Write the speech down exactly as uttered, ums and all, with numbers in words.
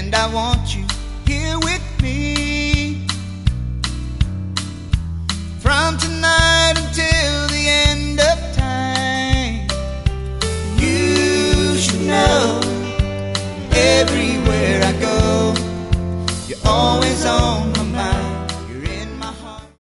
and I want you here with me. From tonight until the end of time, you should know everywhere I go, you're always on